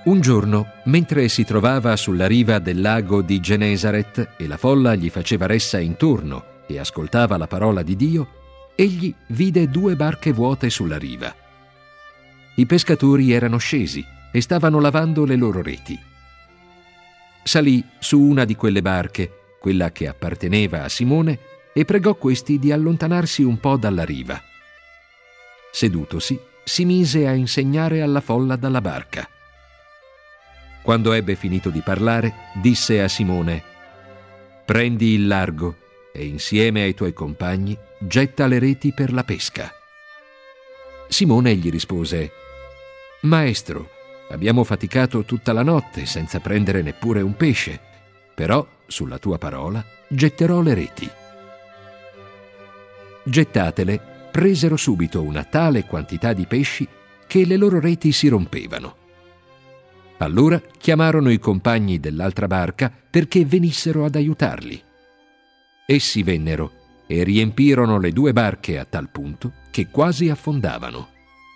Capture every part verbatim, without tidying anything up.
Un giorno, mentre si trovava sulla riva del lago di Genesaret e la folla gli faceva ressa intorno e ascoltava la parola di Dio, egli vide due barche vuote sulla riva. I pescatori erano scesi e stavano lavando le loro reti. Salì su una di quelle barche, quella che apparteneva a Simone, e pregò questi di allontanarsi un po' dalla riva. Sedutosi, si mise a insegnare alla folla dalla barca. Quando ebbe finito di parlare, disse a Simone: «Prendi il largo e insieme ai tuoi compagni getta le reti per la pesca». Simone gli rispose: «Maestro, abbiamo faticato tutta la notte senza prendere neppure un pesce, però sulla tua parola getterò le reti». Gettatele, presero subito una tale quantità di pesci che le loro reti si rompevano. Allora chiamarono i compagni dell'altra barca perché venissero ad aiutarli. Essi vennero e riempirono le due barche a tal punto che quasi affondavano.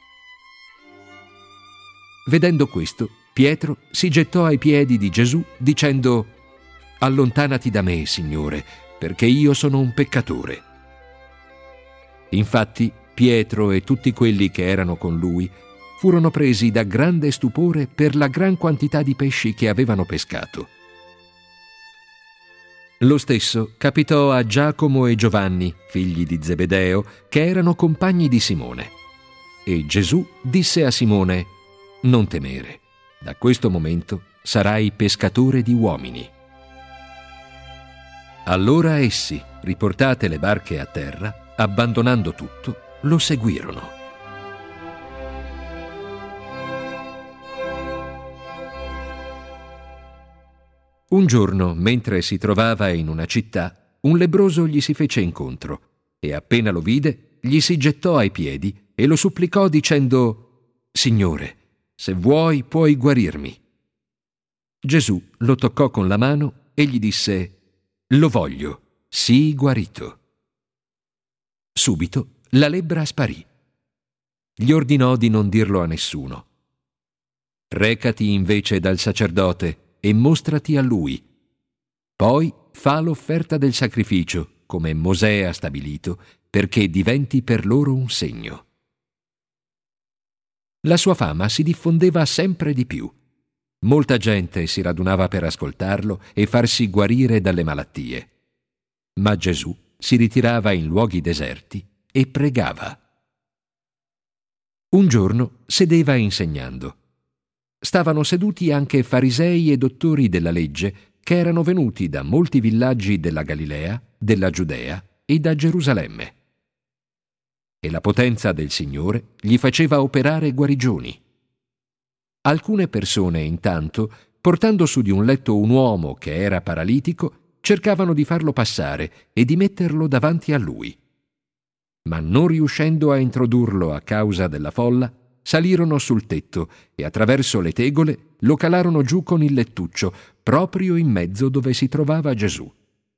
Vedendo questo, Pietro si gettò ai piedi di Gesù dicendo: «Allontanati da me, Signore, perché io sono un peccatore». Infatti Pietro e tutti quelli che erano con lui furono presi da grande stupore per la gran quantità di pesci che avevano pescato. Lo stesso capitò a Giacomo e Giovanni, figli di Zebedeo, che erano compagni di Simone. E Gesù disse a Simone: «Non temere, da questo momento sarai pescatore di uomini». Allora essi, riportate le barche a terra, abbandonando tutto, lo seguirono. Un giorno, mentre si trovava in una città, un lebbroso gli si fece incontro e appena lo vide, gli si gettò ai piedi e lo supplicò dicendo: «Signore, se vuoi puoi guarirmi». Gesù lo toccò con la mano e gli disse: «Lo voglio, sii guarito». Subito la lebbra sparì. Gli ordinò di non dirlo a nessuno. «Recati invece dal sacerdote e mostrati a lui. Poi fa l'offerta del sacrificio, come Mosè ha stabilito, perché diventi per loro un segno». La sua fama si diffondeva sempre di più. Molta gente si radunava per ascoltarlo e farsi guarire dalle malattie. Ma Gesù si ritirava in luoghi deserti e pregava. Un giorno sedeva insegnando. Stavano seduti anche farisei e dottori della legge che erano venuti da molti villaggi della Galilea, della Giudea e da Gerusalemme. E la potenza del Signore gli faceva operare guarigioni. Alcune persone, intanto, portando su di un letto un uomo che era paralitico, cercavano di farlo passare e di metterlo davanti a lui. Ma non riuscendo a introdurlo a causa della folla, salirono sul tetto e attraverso le tegole lo calarono giù con il lettuccio, proprio in mezzo dove si trovava Gesù.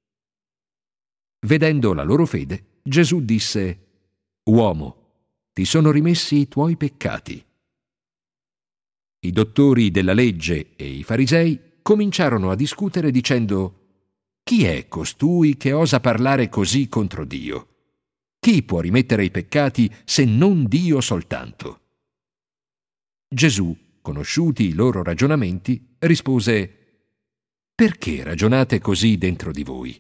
Vedendo la loro fede, Gesù disse: «Uomo, ti sono rimessi i tuoi peccati». I dottori della legge e i farisei cominciarono a discutere dicendo: «Chi è costui che osa parlare così contro Dio? Chi può rimettere i peccati se non Dio soltanto?» Gesù, conosciuti i loro ragionamenti, rispose: «Perché ragionate così dentro di voi?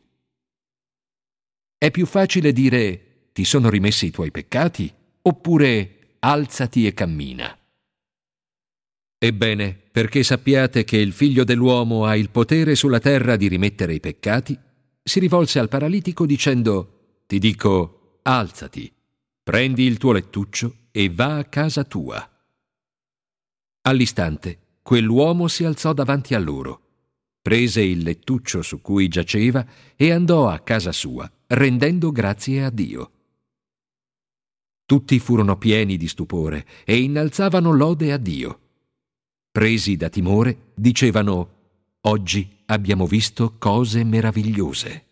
È più facile dire: ti sono rimessi i tuoi peccati, oppure alzati e cammina? Ebbene, perché sappiate che il Figlio dell'uomo ha il potere sulla terra di rimettere i peccati, si rivolse al paralitico dicendo: ti dico, alzati, prendi il tuo lettuccio e va a casa tua. All'istante, quell'uomo si alzò davanti a loro, prese il lettuccio su cui giaceva e andò a casa sua, rendendo grazie a Dio. Tutti furono pieni di stupore e innalzavano lode a Dio. Presi da timore, dicevano: oggi abbiamo visto cose meravigliose.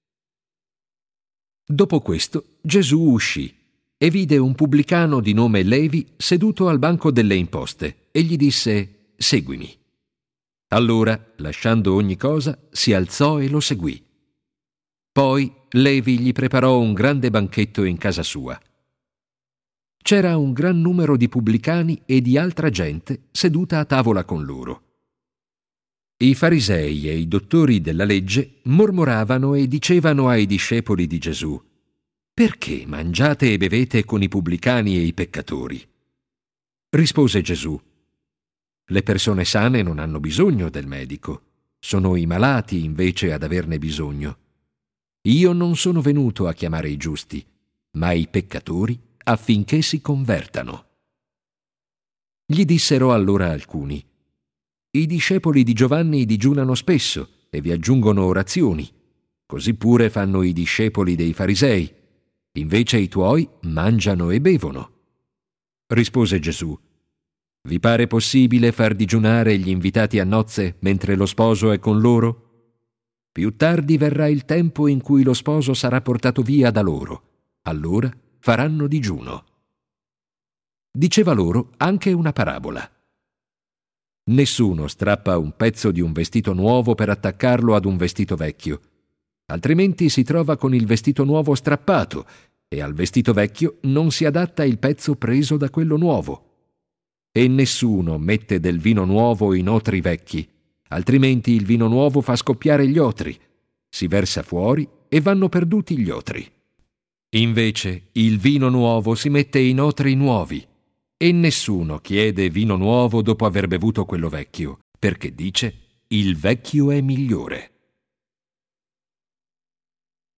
Dopo questo, Gesù uscì e vide un pubblicano di nome Levi seduto al banco delle imposte e gli disse: seguimi». Allora, lasciando ogni cosa, si alzò e lo seguì. Poi Levi gli preparò un grande banchetto in casa sua. C'era un gran numero di pubblicani e di altra gente seduta a tavola con loro. I farisei e i dottori della legge mormoravano e dicevano ai discepoli di Gesù: «Perché mangiate e bevete con i pubblicani e i peccatori?» Rispose Gesù: «Le persone sane non hanno bisogno del medico, sono i malati invece ad averne bisogno. Io non sono venuto a chiamare i giusti, ma i peccatori affinché si convertano». Gli dissero allora alcuni: «I discepoli di Giovanni digiunano spesso e vi aggiungono orazioni, così pure fanno i discepoli dei farisei, invece i tuoi mangiano e bevono». Rispose Gesù: «Vi pare possibile far digiunare gli invitati a nozze mentre lo sposo è con loro? Più tardi verrà il tempo in cui lo sposo sarà portato via da loro, allora faranno digiuno». Diceva loro anche una parabola: «Nessuno strappa un pezzo di un vestito nuovo per attaccarlo ad un vestito vecchio, altrimenti si trova con il vestito nuovo strappato e al vestito vecchio non si adatta il pezzo preso da quello nuovo. E nessuno mette del vino nuovo in otri vecchi, altrimenti il vino nuovo fa scoppiare gli otri, si versa fuori e vanno perduti gli otri. Invece il vino nuovo si mette in otri nuovi, e nessuno chiede vino nuovo dopo aver bevuto quello vecchio, perché dice: il vecchio è migliore».